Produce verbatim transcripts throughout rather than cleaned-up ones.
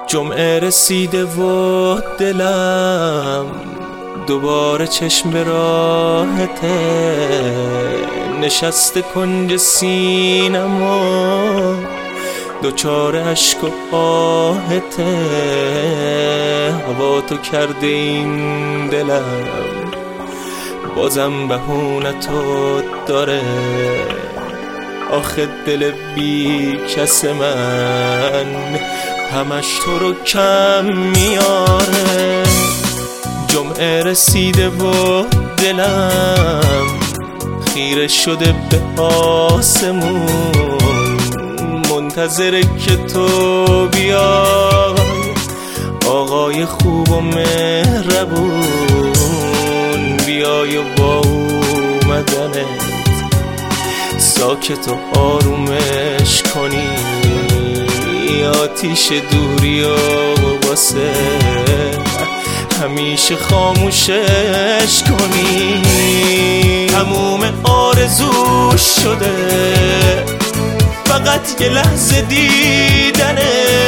جمعه رسیده و دلم دوباره چشم به راهته، نشسته کنج سینم و دوچار عشق و آهته. هوا تو کرده این دلم بازم بهونتو داره، آخه دل بی کس من همش تو رو کم میاره. جمعه رسیده و دلم خیره شده به آسمون، منتظره که تو بیای آقای خوب و مهربون. بیای و با اومدنت ساکت و آرومش کنی، آتیش دوری و واسه همیشه خاموشش کنی. تموم آرزوش شده فقط یه لحظه دیدنت،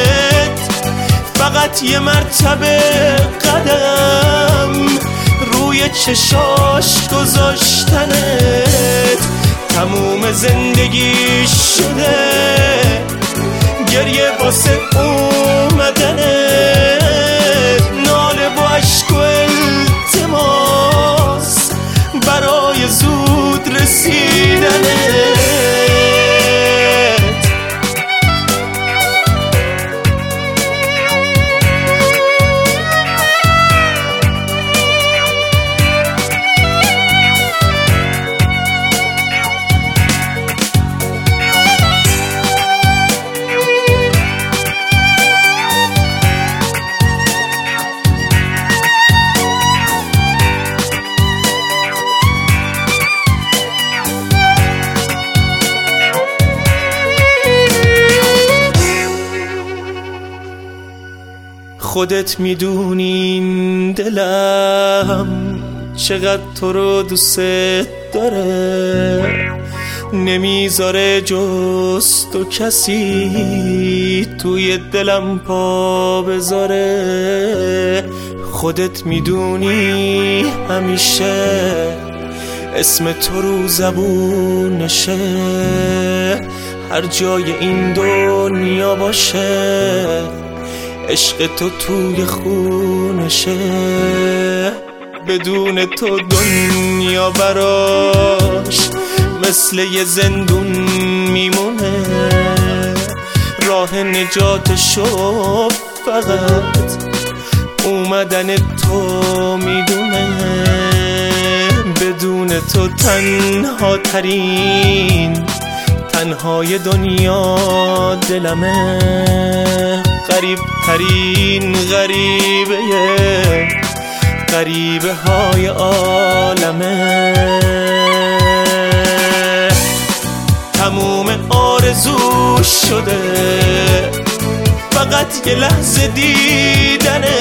فقط یه مرتبه قدم روی چشاش گذاشتنت. تموم زندگی شده گریه واسه اومدنت، ناله و عشق و التماس برای زود رسیدنت. خودت میدونین دلم چقدر تو رو دوست داره، نمیذاره جز تو کسی توی دلم پا بذاره. خودت میدونی همیشه اسم تو رو زبونشه، هر جای این دنیا باشه عشق تو توی خونشه. بدون تو دنیا براش مثل یه زندون میمونه، راه نجاتشو فقط اومدن تو میدونه. بدون تو تنها ترین تنهای دنیا دلمه، غریب ترین غریبه غریبه های عالمه. تموم آرزوش شده فقط یه لحظه دیدنت،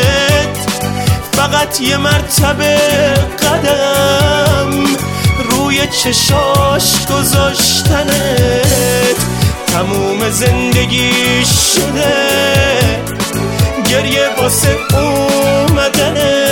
فقط یه مرتبه قدم روی چشاش گذاشتنت. تموم زندگی شده گریه واسه اومدنت.